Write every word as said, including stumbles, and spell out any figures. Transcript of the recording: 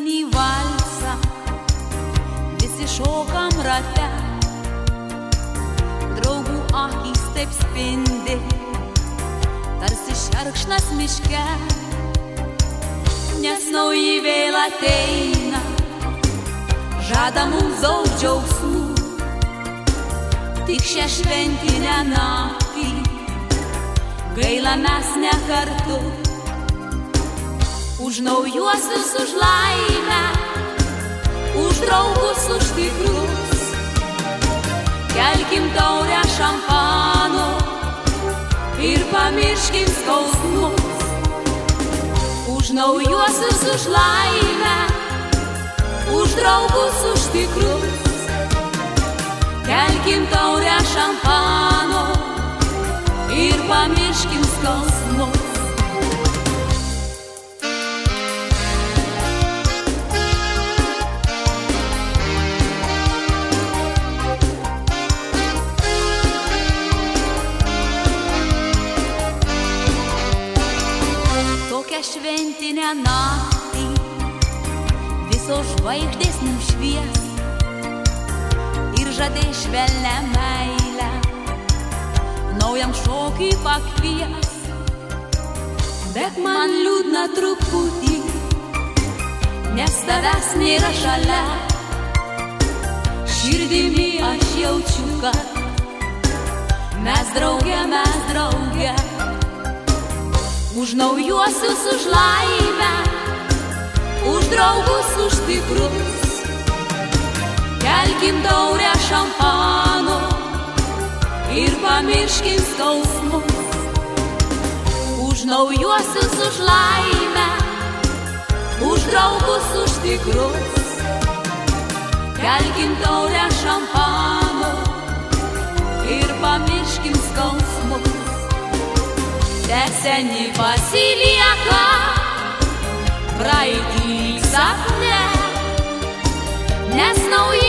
asmeninį valsą, visi šokam rate, draugų akys taip spindi, tarsi šerkšnas miške, nes nauji vėl ateina, žada mums daug džiaugsmų, tik šią šventinę naktį, gaila mes ne kartu. Už naujuosius, už laimę, už draugus, už tikrus, kelkim taurę šampano ir pamirškim skausmus. Už naujuosius, už laimę, už draugus, už tikrus, kelkim taurę šampano ir pamirškim skausmus. Tokią šventinę naktį visos žvaigždės mums švies ir žadė švelnią meilę, naujam šokiui pakvies. Bet man liūdna truputį, nes tavęs nėra šalia, širdimi aš jaučiu, kad mes drauge, mes drauge. Už naujuosius, už laimę, už draugus, už tikrus, kelkim taurę šampano ir pamirškim skausmus. Už naujuosius, už laimę, už draugus, už tikrus, kelkim taurę šampano ir pamirškim skausmus. Teseni pasilieka praeitį sapne, nes nauji